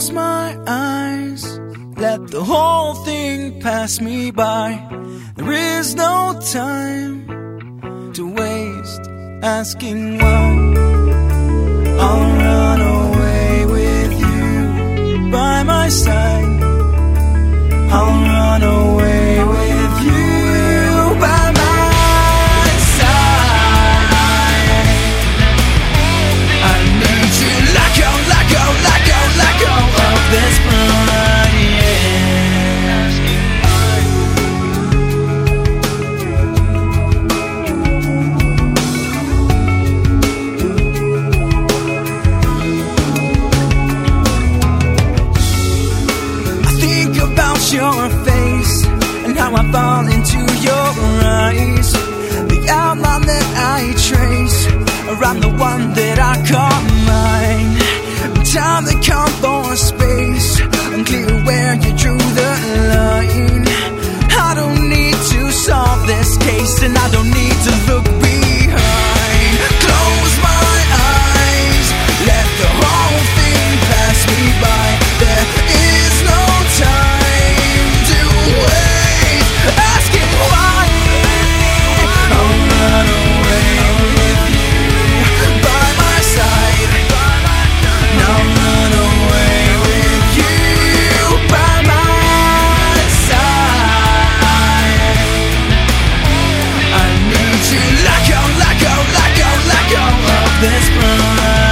close my eyes, let the whole thing pass me by. There is no time to waste asking why. I'll run away with you by my side. I'll run away with you by my side. I need to let go, let go, let go, let go of this pride, your face and how I fall into your eyes. The outline that I trace around the one that I call mine. Time to come for space, unclear where you drew the line. I don't need to solve this case, and I don't need to look behind. Close my eyes, let the whole thing pass me by. There is no time asking why. I'll run away with you by my side. I'll run away with you by my side. I need to let go, let go, let go, let go of this pride.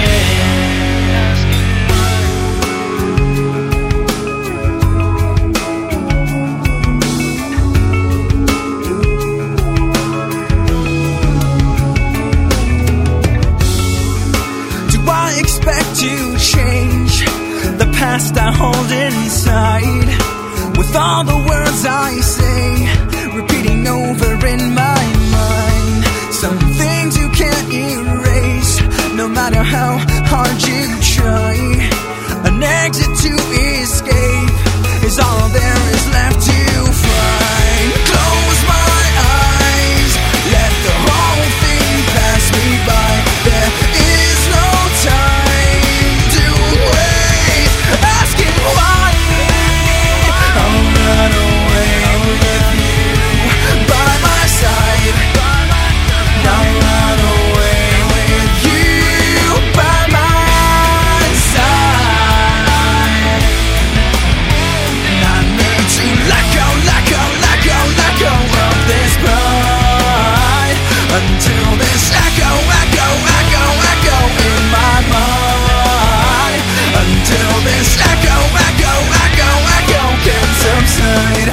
To change the past I hold inside, with all the words I say repeating over in my mind. Some things you can't erase, no matter how hard you try. An exit to escape is all there is left to find. Close my eyes, let the whole thing pass me by. There is no time asking why. I'll run away with you by my side. I'll run away with you by my side. I need to let go, let go, let go, let go of this pride, until this echo, echo, echo, echo in my mind. Until this echo, echo, echo, echo can subside.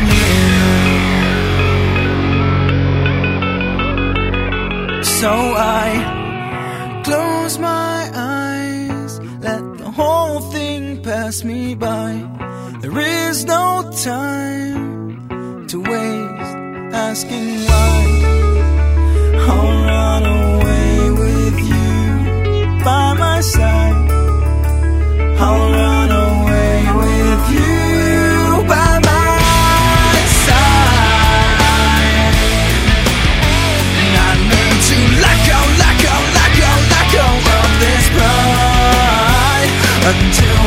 So I close my eyes, let the whole thing pass me by. There is no time to waste asking why. I'll run away with you by my side. I'll run away with you by my side. I need to let go, let go, let go, let go of this pride, until